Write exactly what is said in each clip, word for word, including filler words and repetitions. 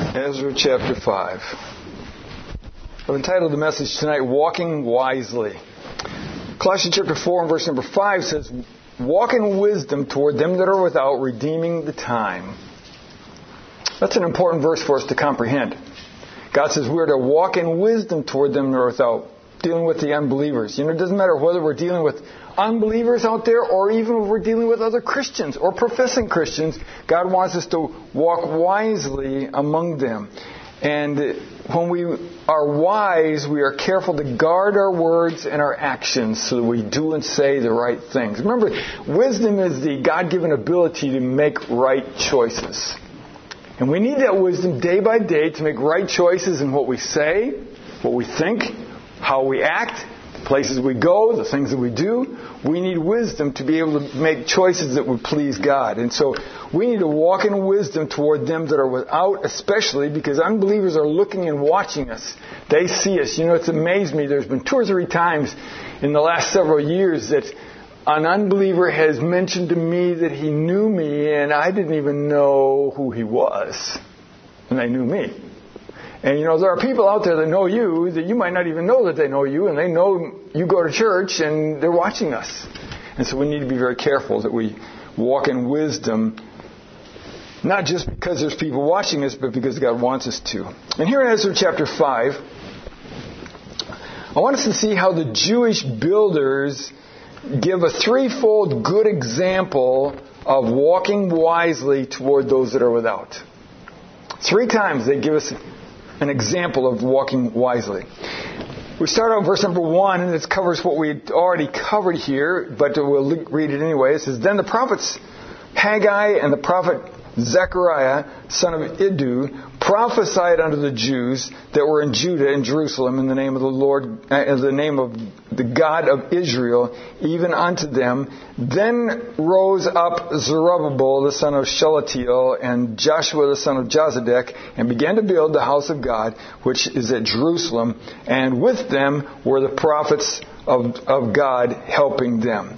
Ezra chapter five. I've entitled the message tonight, Walking Wisely. Colossians chapter four and verse number five says, Walk in wisdom toward them that are without, redeeming the time. That's an important verse for us to comprehend. God says we're to walk in wisdom toward them that are without, dealing with the unbelievers. You know, it doesn't matter whether we're dealing with unbelievers out there or even if we're dealing with other Christians or professing Christians. God wants us to walk wisely among them. And when we are wise, we are careful to guard our words and our actions so that we do and say the right things. Remember, wisdom is the God-given ability to make right choices. And we need that wisdom day by day to make right choices in what we say, what we think, how we act, the places we go, the things that we do. We need wisdom to be able to make choices that would please God. And so we need to walk in wisdom toward them that are without, especially because unbelievers are looking and watching us. They see us. You know, it's amazed me. There's been two or three times in the last several years that an unbeliever has mentioned to me that he knew me and I didn't even know who he was. And they knew me. And, you know, there are people out there that know you that you might not even know that they know you, and they know you go to church and they're watching us. And so we need to be very careful that we walk in wisdom, not just because there's people watching us, but because God wants us to. And here in Ezra chapter five, I want us to see how the Jewish builders give a threefold good example of walking wisely toward those that are without. Three times they give us an example of walking wisely. We start out verse number one, and it covers what we already covered here, but we'll read it anyway. It says, Then the prophets Haggai and the prophet Zechariah, son of Iddu, prophesied unto the Jews that were in Judah and Jerusalem in the name of the Lord, uh, in the name of the God of Israel, even unto them. Then rose up Zerubbabel the son of Shealtiel and Joshua the son of Jozadak, and began to build the house of God, which is at Jerusalem. And with them were the prophets of, of God helping them.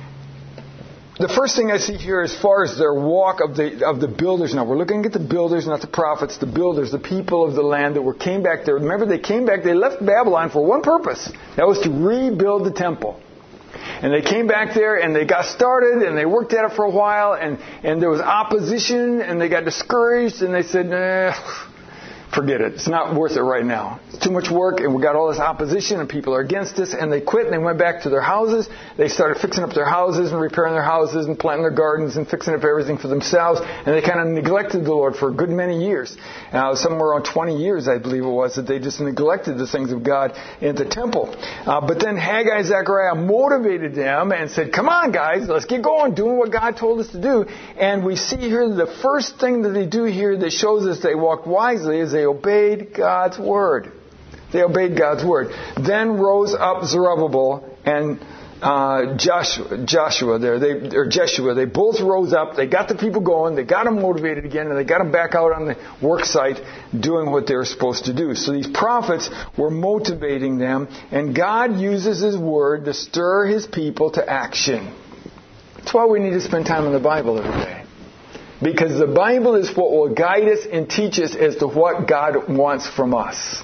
The first thing I see here as far as their walk of the of the builders now, we're looking at the builders, not the prophets, the builders, the people of the land that were came back there. Remember, they came back, they left Babylon for one purpose. That was to rebuild the temple. And they came back there and they got started and they worked at it for a while and, and there was opposition and they got discouraged and they said, nah, forget it. It's not worth it right now. It's too much work and we got all this opposition and people are against us, and they quit and they went back to their houses. They started fixing up their houses and repairing their houses and planting their gardens and fixing up everything for themselves, and they kind of neglected the Lord for a good many years. Uh, somewhere around twenty years, I believe it was, that they just neglected the things of God in the temple. Uh, but then Haggai and Zechariah motivated them and said, come on guys, let's get going, doing what God told us to do. And we see here the first thing that they do here that shows us they walked wisely is they obeyed God's word. They obeyed God's word. Then rose up Zerubbabel and uh, Joshua, Joshua there, they, or Jeshua. They both rose up. They got the people going. They got them motivated again, and they got them back out on the work site doing what they were supposed to do. So these prophets were motivating them, and God uses His word to stir His people to action. That's why we need to spend time in the Bible every day. Because the Bible is what will guide us and teach us as to what God wants from us.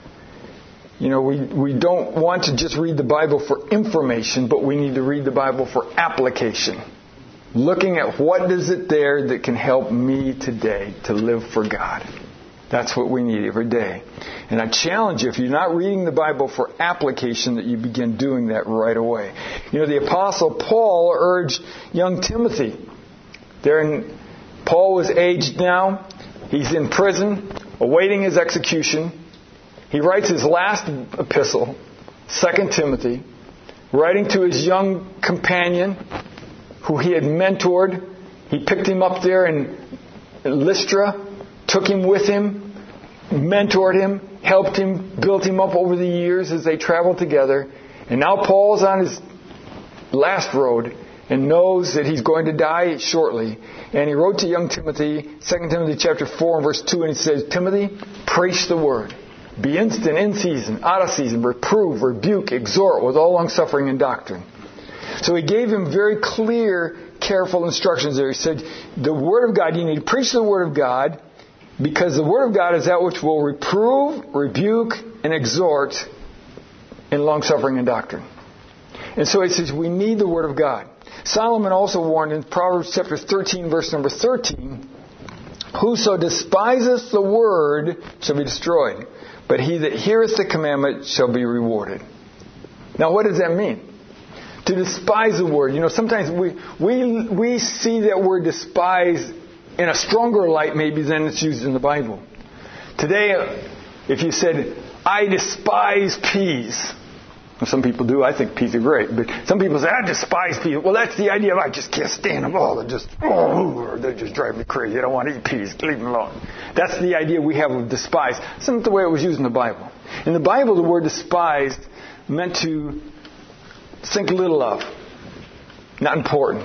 You know, we, we don't want to just read the Bible for information, but we need to read the Bible for application. Looking at what is it there that can help me today to live for God. That's what we need every day. And I challenge you, if you're not reading the Bible for application, that you begin doing that right away. You know, the Apostle Paul urged young Timothy. They're in, Paul was aged now. He's in prison, awaiting his execution. He writes his last epistle, Second Timothy, writing to his young companion who he had mentored. He picked him up there in Lystra, took him with him, mentored him, helped him, built him up over the years as they traveled together. And now Paul's on his last road and knows that he's going to die shortly. And he wrote to young Timothy, Second Timothy chapter four and verse two, and he says, Timothy, preach the word. Be instant in season, out of season, reprove, rebuke, exhort with all longsuffering and doctrine. So he gave him very clear, careful instructions there. He said, the Word of God, you need to preach the Word of God, Because the Word of God is that which will reprove, rebuke, and exhort in long-suffering and doctrine. And so he says we need the Word of God. Solomon also warned in Proverbs chapter thirteen, verse number thirteen, whoso despiseth the Word shall be destroyed, but he that heareth the commandment shall be rewarded. Now what does that mean? To despise the Word. You know, sometimes we, we, we see that word despise in a stronger light maybe than it's used in the Bible. Today, if you said, I despise peas. Some people do. I think peas are great. But some people say, I despise peas. Well, that's the idea of I just can't stand them. Oh, they're just, oh, they just drive me crazy. I don't want to eat peas. Leave them alone. That's the idea we have of despise. That's not the way it was used in the Bible. In the Bible, the word despised meant to think little of. Not important.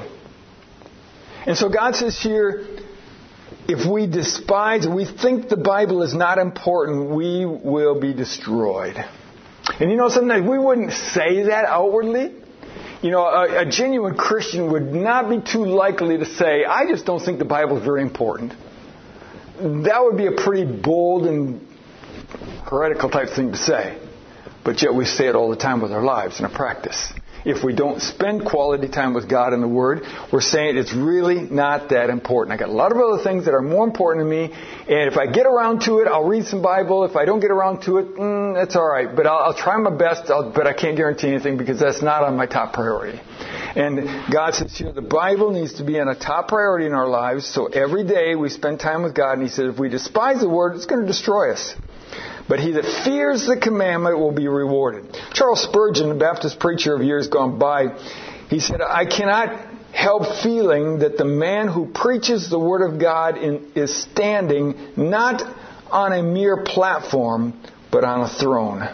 And so God says here, if we despise, we think the Bible is not important, we will be destroyed. And you know, sometimes we wouldn't say that outwardly. You know, a, a genuine Christian would not be too likely to say, I just don't think the Bible is very important. That would be a pretty bold and heretical type thing to say. But yet we say it all the time with our lives in our practice. If we don't spend quality time with God and the Word, we're saying it's really not that important. I got a lot of other things that are more important to me, and if I get around to it, I'll read some Bible. If I don't get around to it, mm, that's all right. But I'll, I'll try my best, I'll, but I can't guarantee anything because that's not on my top priority. And God says here, the Bible needs to be on a top priority in our lives, so every day we spend time with God, and He said if we despise the Word, it's going to destroy us. But he that fears the commandment will be rewarded. Charles Spurgeon, the Baptist preacher of years gone by, he said, I cannot help feeling that the man who preaches the Word of God in, is standing not on a mere platform, but on a throne.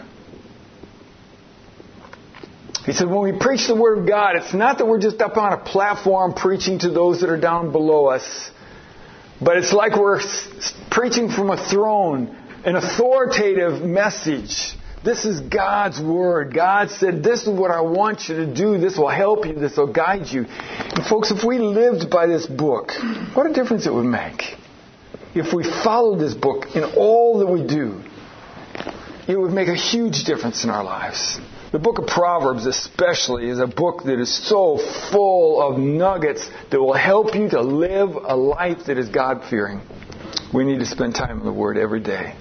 He said, when we preach the Word of God, it's not that we're just up on a platform preaching to those that are down below us, but it's like we're preaching from a throne. An authoritative message. This is God's Word. God said, this is what I want you to do. This will help you. This will guide you. And folks, if we lived by this book, what a difference it would make. If we followed this book in all that we do, it would make a huge difference in our lives. The book of Proverbs especially is a book that is so full of nuggets that will help you to live a life that is God-fearing. We need to spend time in the Word every day.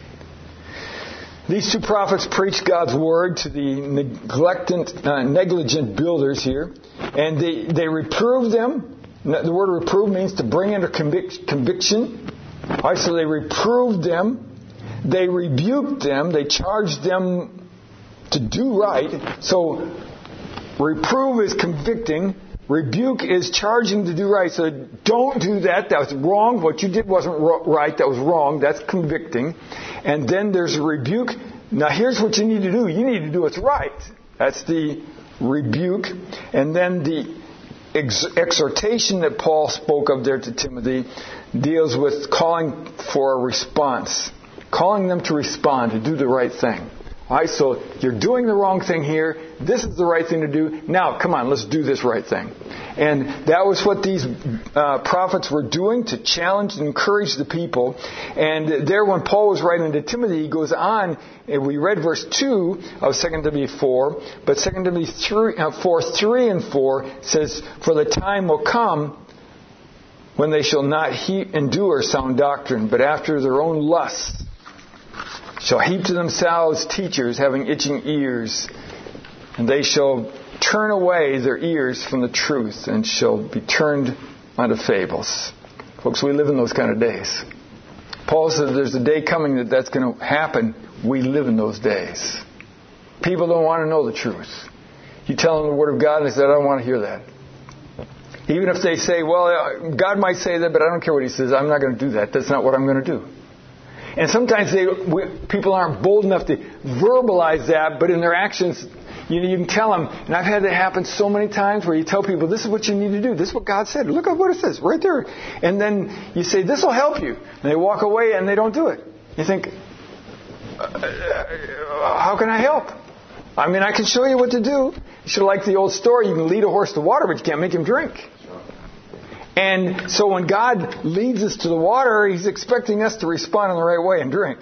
These two prophets preached God's Word to the neglectant, uh, negligent builders here, and they, they reproved them. The word reprove means to bring under convic- conviction. All right, so they reproved them. They rebuked them. They charged them to do right. So reprove is convicting. Rebuke is charging to do right. So don't do that. That was wrong. What you did wasn't right. That was wrong. That's convicting. And then there's a rebuke. Now here's what you need to do. You need to do what's right. That's the rebuke. And then the ex- exhortation that Paul spoke of there to Timothy deals with calling for a response. Calling them to respond, to do the right thing. All right, so you're doing the wrong thing here. This is the right thing to do. Now, come on, let's do this right thing. And that was what these uh, prophets were doing to challenge and encourage the people. And there, when Paul was writing to Timothy, he goes on, and we read verse two of Second Timothy four, but Second Timothy four, three and four says, for the time will come when they shall not he- endure sound doctrine, but after their own lusts shall heap to themselves teachers having itching ears, and they shall turn away their ears from the truth and shall be turned unto fables. Folks, we live in those kind of days. Paul says there's a day coming that that's going to happen. We live in those days. People don't want to know the truth. You tell them the Word of God and they say, I don't want to hear that. Even if they say, well, God might say that, but I don't care what He says. I'm not going to do that. That's not what I'm going to do. And sometimes they, we, people aren't bold enough to verbalize that, but in their actions, you, you can tell them. And I've had that happen so many times where you tell people, this is what you need to do. This is what God said. Look at what it says right there. And then you say, this will help you. And they walk away and they don't do it. You think, uh, how can I help? I mean, I can show you what to do. You should like the old story. You can lead a horse to water, but you can't make him drink. And so when God leads us to the water, He's expecting us to respond in the right way and drink.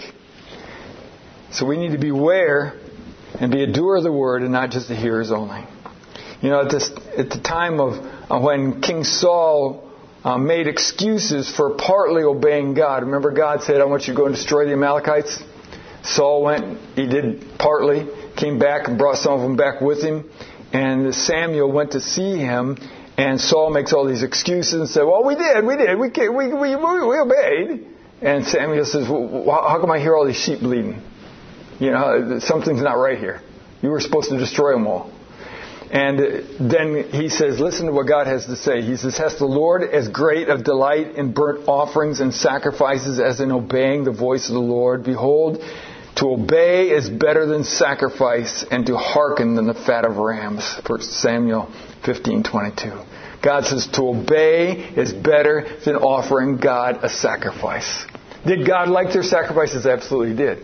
So we need to beware and be a doer of the word and not just the hearers only. You know, at this at the time of uh, when King Saul uh, made excuses for partly obeying God. Remember, God said, "I want you to go and destroy the Amalekites." Saul went. He did partly. Came back and brought some of them back with him. And Samuel went to see him. And Saul makes all these excuses and said, "Well, we did, we did, we we we, we obeyed." And Samuel says, "Well, how come I hear all these sheep bleating? You know, something's not right here. You were supposed to destroy them all." And then he says, listen to what God has to say. He says, "Has the Lord as great of delight in burnt offerings and sacrifices as in obeying the voice of the Lord? Behold, to obey is better than sacrifice, and to hearken than the fat of rams." First Samuel fifteen twenty-two. God says to obey is better than offering God a sacrifice. Did God like their sacrifices? Absolutely did.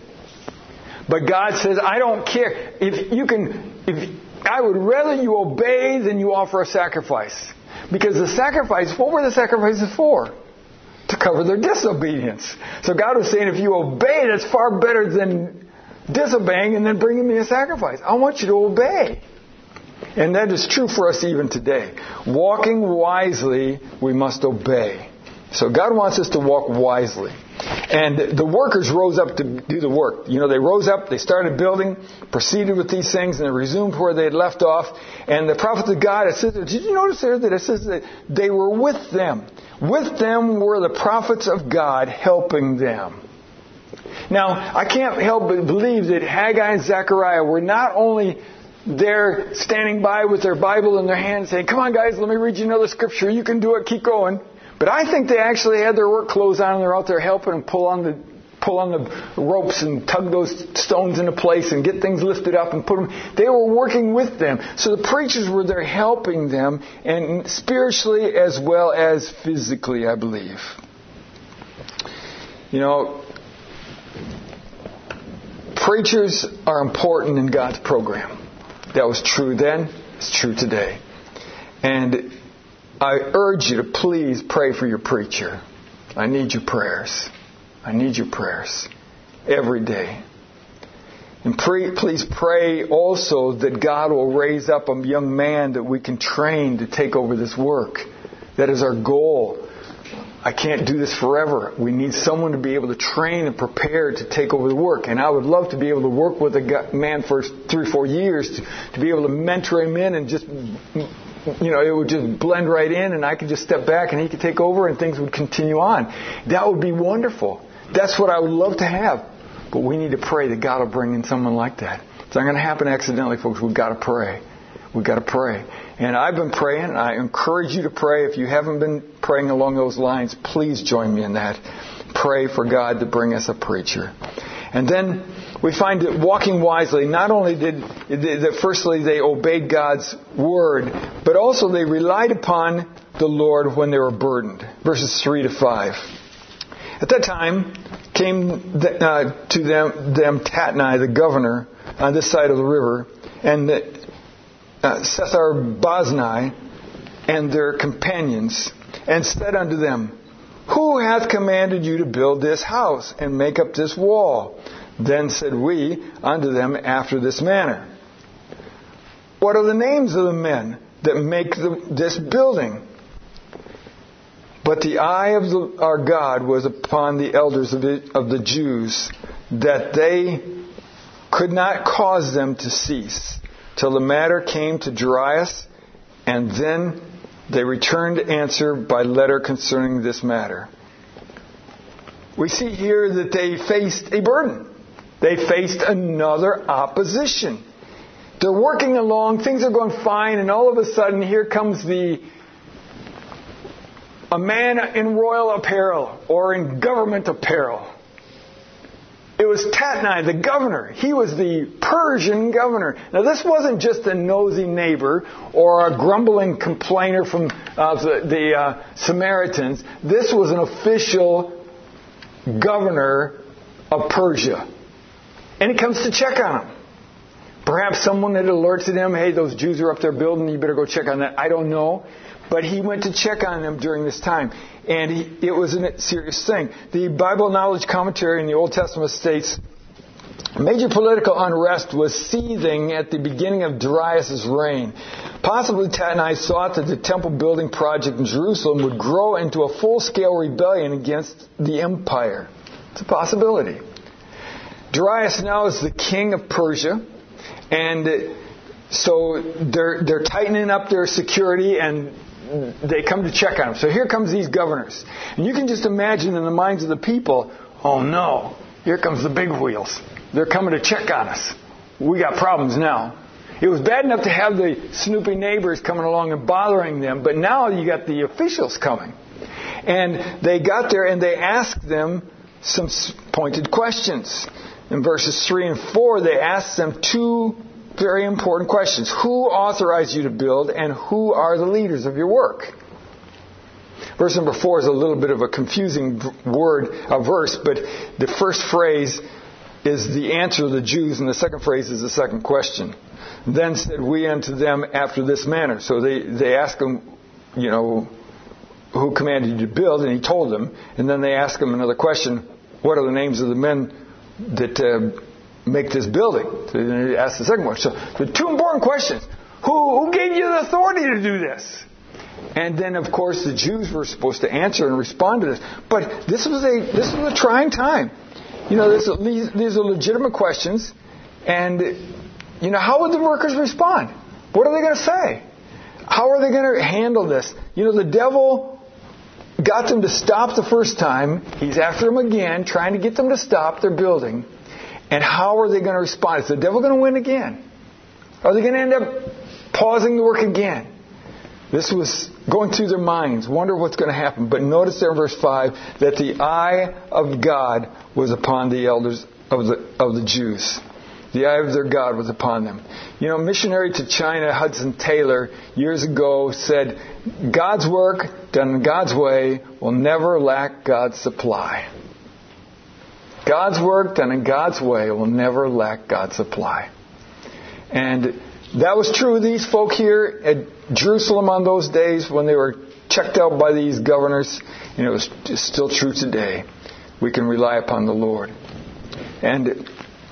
But God says, I don't care. If you can, if I would rather you obey than you offer a sacrifice. Because the sacrifice, what were the sacrifices for? To cover their disobedience. So God was saying, if you obey, that's far better than disobeying and then bringing me a sacrifice. I want you to obey. And that is true for us even today. Walking wisely, we must obey. So God wants us to walk wisely. And the workers rose up to do the work. You know, they rose up, they started building, proceeded with these things, and they resumed where they had left off. And the prophets of God, it says, did you notice there that it says that they were with them? With them were the prophets of God helping them. Now, I can't help but believe that Haggai and Zechariah were not only there standing by with their Bible in their hand saying, "Come on guys, let me read you another scripture. You can do it, keep going." But I think they actually had their work clothes on and they're out there helping and pull on the pull on the ropes and tug those stones into place and get things lifted up and put them. They were working with them. So the preachers were there helping them, and spiritually as well as physically, I believe. You know, preachers are important in God's program. That was true then. It's true today. And I urge you to please pray for your preacher. I need your prayers. I need your prayers every day. And pre- please pray also that God will raise up a young man that we can train to take over this work. That is our goal. I can't do this forever. We need someone to be able to train and prepare to take over the work. And I would love to be able to work with a man for three or four years to, to be able to mentor him in and just, you know, it would just blend right in and I could just step back and he could take over and things would continue on. That would be wonderful. That's what I would love to have. But we need to pray that God will bring in someone like that. It's not going to happen accidentally, folks. We've got to pray. We've got to pray. And I've been praying, and I encourage you to pray. If you haven't been praying along those lines, please join me in that. Pray for God to bring us a preacher. And then we find that walking wisely, not only did, that firstly they obeyed God's word, but also they relied upon the Lord when they were burdened. Verses three to five. At that time came the, uh, to them, them Tatnai, the governor, on this side of the river, and the, Uh, Sethar-Boznai and their companions, and said unto them, Who hath commanded you to build this house and make up this wall? Then said we unto them after this manner. What are the names of the men that make the, this building? But the eye of the, our God was upon the elders of the, of the Jews, that they could not cause them to cease, till the matter came to Darius, and then they returned answer by letter concerning this matter. We see here that they faced a burden. They faced another opposition. They're working along, things are going fine, and all of a sudden here comes the a man in royal apparel or in government apparel. It was Tatnai, the governor. He was the Persian governor. Now, this wasn't just a nosy neighbor or a grumbling complainer from uh, the, the uh, Samaritans. This was an official governor of Persia. And he comes to check on him. Perhaps someone had alerted him, hey, those Jews are up there building, you better go check on that. I don't know. but he went to check on them during this time. And he, it was a serious thing. The Bible Knowledge Commentary in the Old Testament states, major political unrest was seething at the beginning of Darius' reign. Possibly Tatnai thought that the temple building project in Jerusalem would grow into a full-scale rebellion against the empire. It's a possibility. Darius now is the king of Persia, and so they're, they're tightening up their security, and they come to check on him. So here comes these governors. And you can just imagine in the minds of the people, oh no, here comes the big wheels. They're coming to check on us. We got problems now. It was bad enough to have the snoopy neighbors coming along and bothering them, but now you got the officials coming. And they got there and they asked them some pointed questions. In verses three and four, they asked them two very important questions. Who authorized you to build, and who are the leaders of your work? Verse number four is a little bit of a confusing word, a verse, but the first phrase is the answer of the Jews, and the second phrase is the second question. Then said we unto them after this manner. So they, they asked him, you know, who commanded you to build, and he told them. And then they asked him another question, what are the names of the men that uh, make this building? So they asked the second one. So the two important questions. Who, who gave you the authority to do this? And then, of course, the Jews were supposed to answer and respond to this. But this was a this was a trying time. You know, this, these, these are legitimate questions. And, you know, how would the workers respond? What are they going to say? How are they going to handle this? You know, the devil got them to stop the first time. He's after them again, trying to get them to stop their building. And how are they going to respond? Is the devil going to win again? Are they going to end up pausing the work again? This was going through their minds. Wonder what's going to happen. But notice there in verse five that the eye of God was upon the elders of the of the Jews. The eye of their God was upon them. You know, missionary to China, Hudson Taylor, years ago said, God's work done in God's way will never lack God's supply. God's work done in God's way will never lack God's supply. And that was true of these folk here at Jerusalem on those days when they were checked out by these governors. And it was still true today. We can rely upon the Lord. And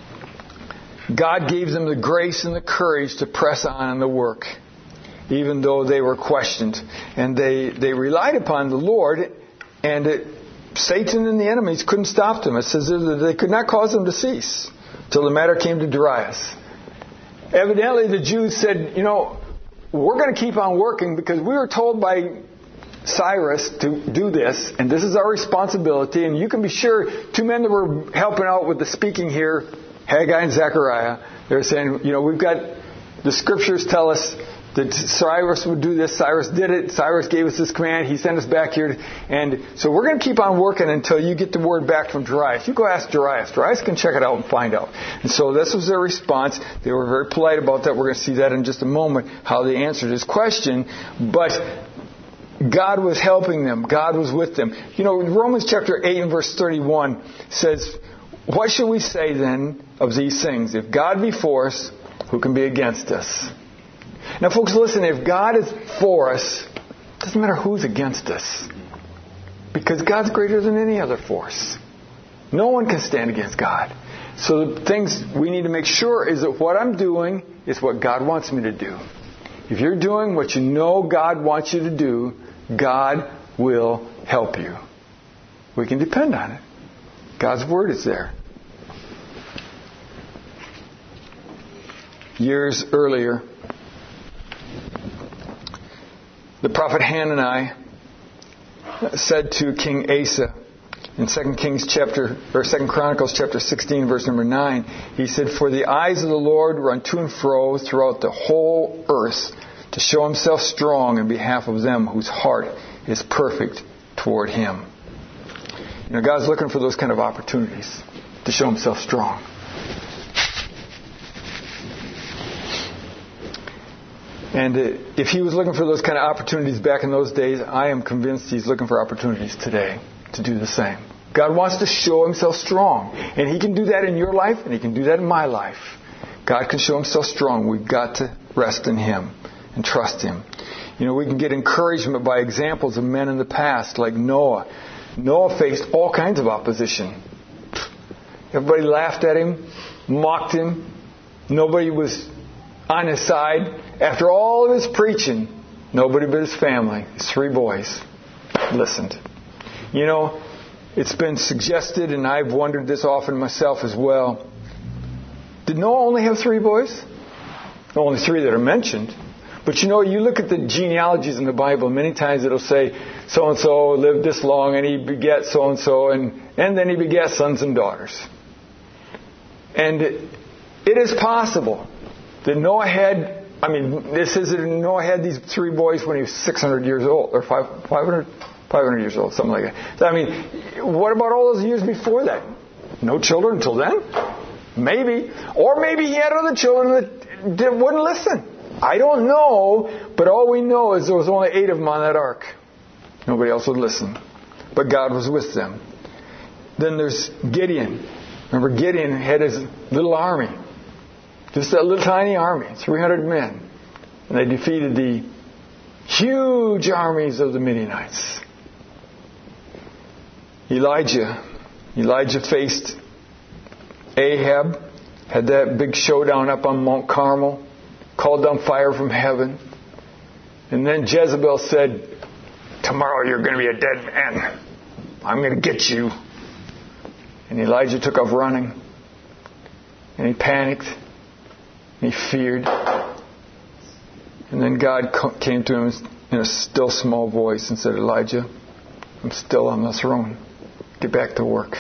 God gave them the grace and the courage to press on in the work, even though they were questioned. And they, they relied upon the Lord, and it, Satan and the enemies couldn't stop them. It says that they could not cause them to cease till the matter came to Darius. Evidently, the Jews said, you know, we're going to keep on working because we were told by Cyrus to do this, and this is our responsibility. And you can be sure, two men that were helping out with the speaking here, Haggai and Zechariah, they're saying, you know, we've got, the scriptures tell us that Cyrus would do this. Cyrus did it. Cyrus gave us this command. He sent us back here. And so we're going to keep on working until you get the word back from Darius. You go ask Darius. Darius can check it out and find out. And so this was their response. They were very polite about that. We're going to see that in just a moment, how they answered his question. But God was helping them. God was with them. You know, Romans chapter eight and verse thirty-one says, what shall we say then of these things? If God be for us, who can be against us? Now, folks, listen, if God is for us, it doesn't matter who's against us. Because God's greater than any other force. No one can stand against God. So the things we need to make sure is that what I'm doing is what God wants me to do. If you're doing what you know God wants you to do, God will help you. We can depend on it. God's Word is there. Years earlier, the prophet Hanani said to King Asa in Second Kings chapter or Second Chronicles chapter sixteen, verse number nine, he said, "For the eyes of the Lord run to and fro throughout the whole earth to show Himself strong in behalf of them whose heart is perfect toward Him." You know, God's looking for those kind of opportunities to show Himself strong. And if He was looking for those kind of opportunities back in those days, I am convinced He's looking for opportunities today to do the same. God wants to show Himself strong. And He can do that in your life, and He can do that in my life. God can show Himself strong. We've got to rest in Him and trust Him. You know, we can get encouragement by examples of men in the past, like Noah. Noah faced all kinds of opposition. Everybody laughed at him, mocked him. Nobody was on his side. After all of his preaching, nobody but his family, his three boys, listened. You know, it's been suggested, and I've wondered this often myself as well. Did Noah only have three boys? Only three that are mentioned. But you know, you look at the genealogies in the Bible, many times it'll say, so-and-so lived this long, and he begat so-and-so, and, and then he begat sons and daughters. And it, it is possible that Noah had, I mean, this is that Noah had these three boys when he was six hundred years old, or five hundred, five hundred years old, something like that. So, I mean, what about all those years before that? No children until then? Maybe. Or maybe he had other children that, that wouldn't listen. I don't know, but all we know is there was only eight of them on that ark. Nobody else would listen. But God was with them. Then there's Gideon. Remember, Gideon had his little army. Just that little tiny army, three hundred men. And they defeated the huge armies of the Midianites. Elijah. Elijah faced Ahab, had that big showdown up on Mount Carmel, called down fire from heaven. And then Jezebel said, tomorrow you're going to be a dead man. I'm going to get you. And Elijah took off running. And he panicked. And he feared. And then God came to him in a still small voice and said, Elijah, I'm still on the throne. Get back to work.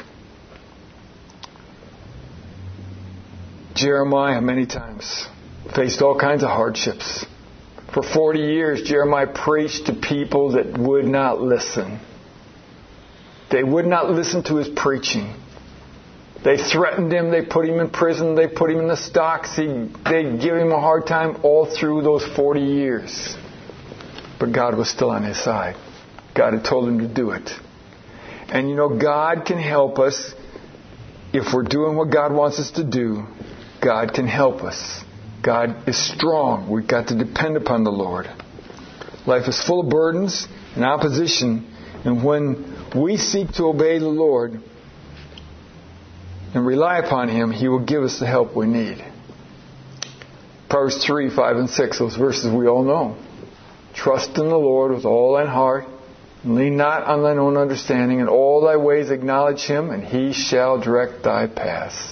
Jeremiah many times faced all kinds of hardships. For forty years, Jeremiah preached to people that would not listen. They would not listen to his preaching. They threatened him. They put him in prison. They put him in the stocks. He, they give him a hard time all through those forty years. But God was still on his side. God had told him to do it. And you know, God can help us if we're doing what God wants us to do. God can help us. God is strong. We've got to depend upon the Lord. Life is full of burdens and opposition. And when we seek to obey the Lord and rely upon Him, He will give us the help we need. Proverbs three, five, and six, those verses we all know. Trust in the Lord with all thine heart, and lean not on thine own understanding. In all thy ways acknowledge Him, and He shall direct thy paths.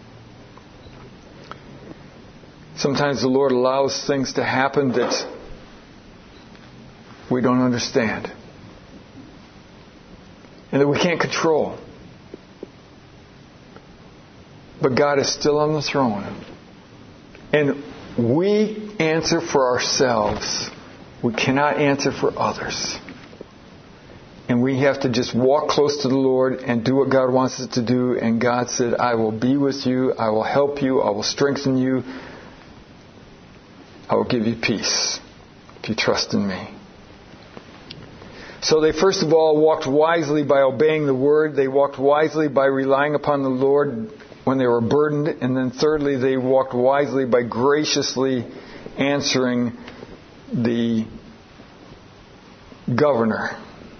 Sometimes the Lord allows things to happen that we don't understand and that we can't control. But God is still on the throne. And we answer for ourselves. We cannot answer for others. And we have to just walk close to the Lord and do what God wants us to do. And God said, I will be with you. I will help you. I will strengthen you. I will give you peace if you trust in me. So they first of all walked wisely by obeying the word. They walked wisely by relying upon the Lord when they were burdened. And then thirdly, they walked wisely by graciously answering the governor.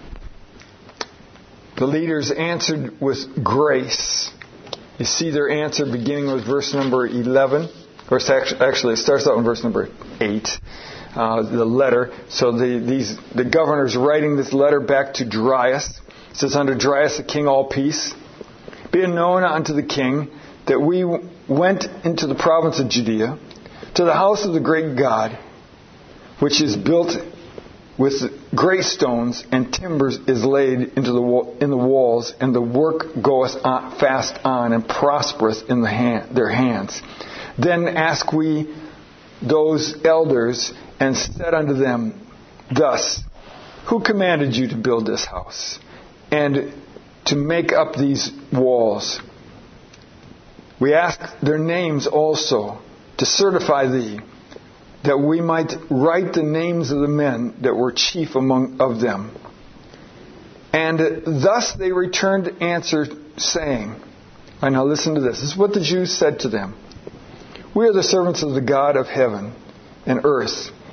The leaders answered with grace. You see their answer beginning with verse number eleven. Verse actually, it starts out in verse number eight, uh, the letter. So the these the governor's writing this letter back to Darius. It says, unto Darius the king, all peace. Be it known unto the king that we went into the province of Judea, to the house of the great God, which is built with great stones, and timbers is laid into the wall, in the walls, and the work goeth on, fast on, and prospereth in the hand, their hands. Then ask we those elders, and said unto them, thus, who commanded you to build this house, and to make up these walls? We ask their names also, to certify thee, that we might write the names of the men that were chief among of them. And thus they returned answer, saying, and now listen to this. This is what the Jews said to them. We are the servants of the God of heaven and earth,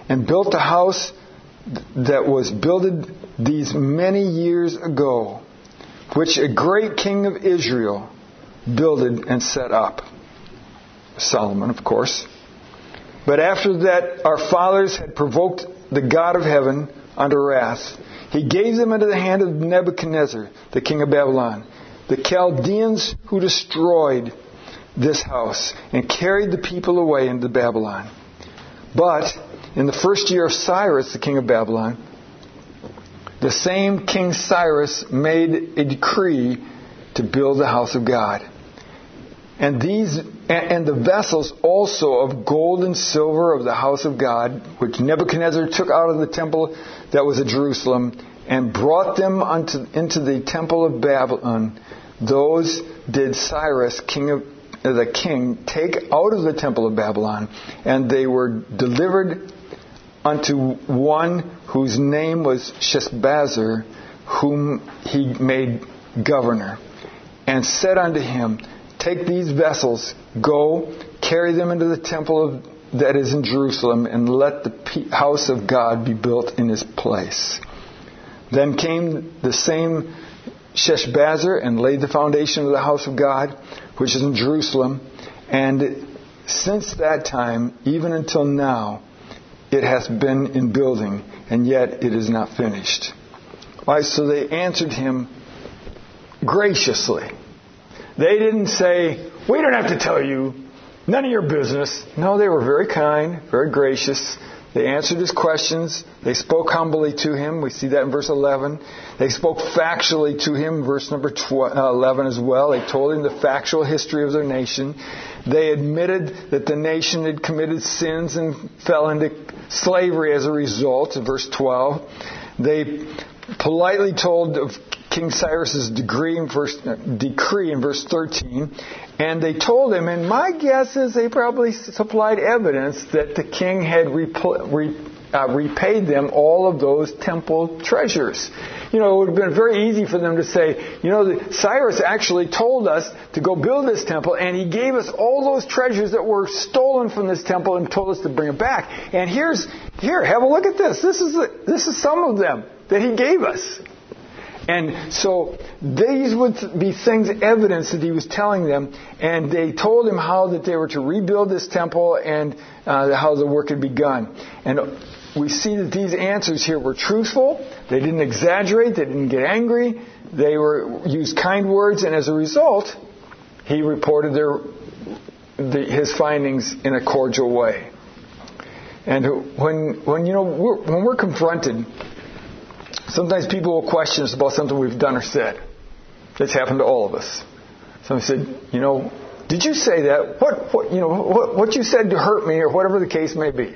and built the house that was builded these many years ago, which a great king of Israel builded and set up. Solomon, of course. But after that our fathers had provoked the God of heaven unto wrath, he gave them into the hand of Nebuchadnezzar, the king of Babylon, the Chaldeans who destroyed this house and carried the people away into Babylon. But in the first year of Cyrus, the king of Babylon, the same King Cyrus made a decree to build the house of God. And these and the vessels also of gold and silver of the house of God, which Nebuchadnezzar took out of the temple that was at Jerusalem, and brought them unto, into the temple of Babylon, those did Cyrus, king of the king, take out of the temple of Babylon, and they were delivered unto one whose name was Sheshbazzar, whom he made governor, and said unto him, take these vessels, go, carry them into the temple of, that is in Jerusalem, and let the house of God be built in his place. Then came the same Sheshbazzar and laid the foundation of the house of God, which is in Jerusalem, and since that time, even until now, it has been in building, and yet it is not finished. Why? So they answered him graciously. They didn't say, we don't have to tell you, none of your business. No, they were very kind, very gracious. They answered his questions. They spoke humbly to him. We see that in verse eleven. They spoke factually to him, verse number eleven as well. They told him the factual history of their nation. They admitted that the nation had committed sins and fell into slavery as a result, in verse twelve. They politely told of King Cyrus's decree in verse, decree in verse thirteen, and they told him, and my guess is they probably supplied evidence that the king had repl- re, uh, repaid them all of those temple treasures. You know, it would have been very easy for them to say, you know, the, Cyrus actually told us to go build this temple, and he gave us all those treasures that were stolen from this temple and told us to bring it back. And here's, here, have a look at this. This is, the, this is some of them that he gave us. And so these would be things, evidence that he was telling them, and they told him how that they were to rebuild this temple and uh, how the work had begun. And we see that these answers here were truthful. They didn't exaggerate. They didn't get angry. They were used kind words, and as a result, he reported their the, his findings in a cordial way. And when when you know we're, when we're confronted, sometimes people will question us about something we've done or said. That's happened to all of us. Somebody said, you know, did you say that? What, what you know, what, what you said to hurt me, or whatever the case may be.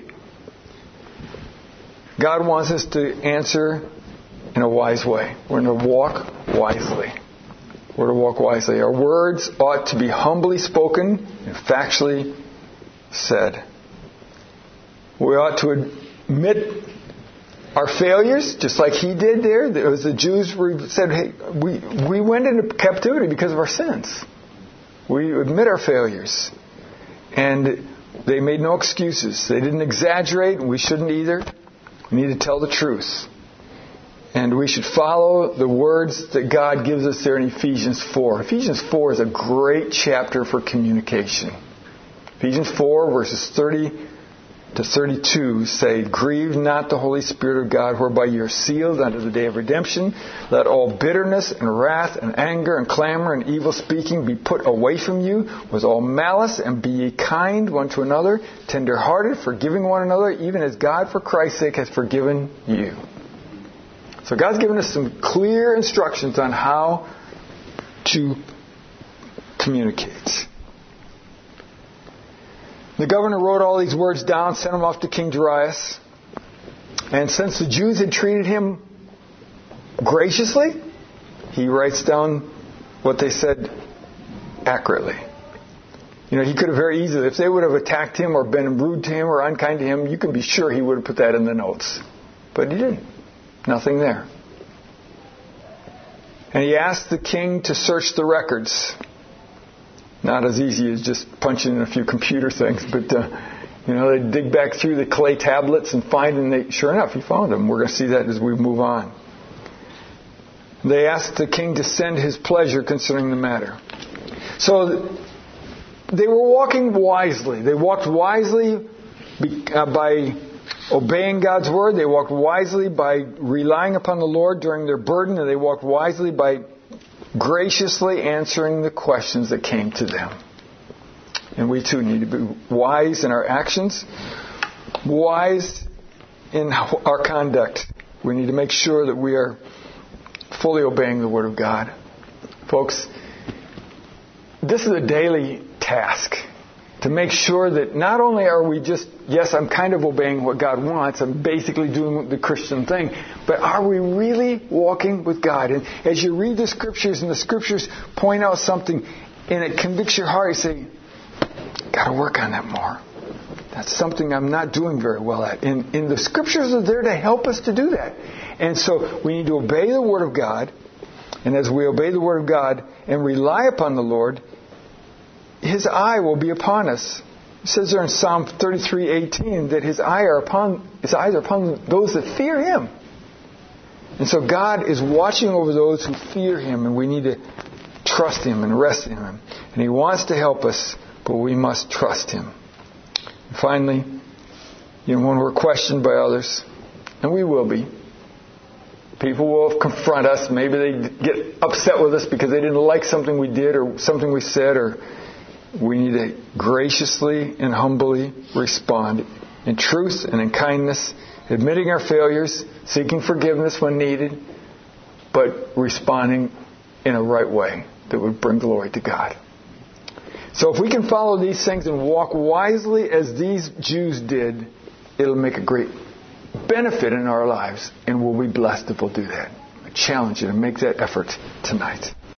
God wants us to answer in a wise way. We're going to walk wisely. We're to walk wisely. Our words ought to be humbly spoken and factually said. We ought to admit our failures, just like he did there. There was the Jews who said, hey, we, we went into captivity because of our sins. We admit our failures. And they made no excuses. They didn't exaggerate, and we shouldn't either. We need to tell the truth. And we should follow the words that God gives us there in Ephesians four. Ephesians four is a great chapter for communication. Ephesians four, verses thirty to thirty-two say, grieve not the Holy Spirit of God, whereby you are sealed unto the day of redemption. Let all bitterness and wrath and anger and clamor and evil speaking be put away from you with all malice, and be ye kind one to another, tender-hearted, forgiving one another, even as God for Christ's sake has forgiven you. So God's given us some clear instructions on how to communicate. The governor wrote all these words down, sent them off to King Darius. And since the Jews had treated him graciously, he writes down what they said accurately. You know, he could have very easily, if they would have attacked him or been rude to him or unkind to him, you can be sure he would have put that in the notes. But he didn't. Nothing there. And he asked the king to search the records. Not as easy as just punching in a few computer things, but uh, You know, they dig back through the clay tablets and find, and they, sure enough, he found them. We're going to see that as we move on. They asked the king to send his pleasure concerning the matter. So they were walking wisely. They walked wisely by obeying God's word. They walked wisely by relying upon the Lord during their burden. And they walked wisely by graciously answering the questions that came to them. And we too need to be wise in our actions, wise in our conduct. We need to make sure that we are fully obeying the Word of God. Folks, this is a daily task to make sure that not only are we just, yes, I'm kind of obeying what God wants, I'm basically doing the Christian thing, but are we really walking with God? And as you read the Scriptures and the Scriptures point out something and it convicts your heart, you say, got to work on that more. That's something I'm not doing very well at. And, and the Scriptures are there to help us to do that. And so we need to obey the Word of God. And as we obey the Word of God and rely upon the Lord, His eye will be upon us. It says there in Psalm thirty-three eighteen that His eye are upon His eyes are upon those that fear Him. And so God is watching over those who fear Him, and we need to trust Him and rest in Him. And He wants to help us, but we must trust Him. And finally, you know, when we're questioned by others, and we will be, people will confront us. Maybe they get upset with us because they didn't like something we did or something we said. Or we need to graciously and humbly respond in truth and in kindness, admitting our failures, seeking forgiveness when needed, but responding in a right way that would bring glory to God. So if we can follow these things and walk wisely as these Jews did, it'll make a great benefit in our lives, and we'll be blessed if we'll do that. I challenge you to make that effort tonight.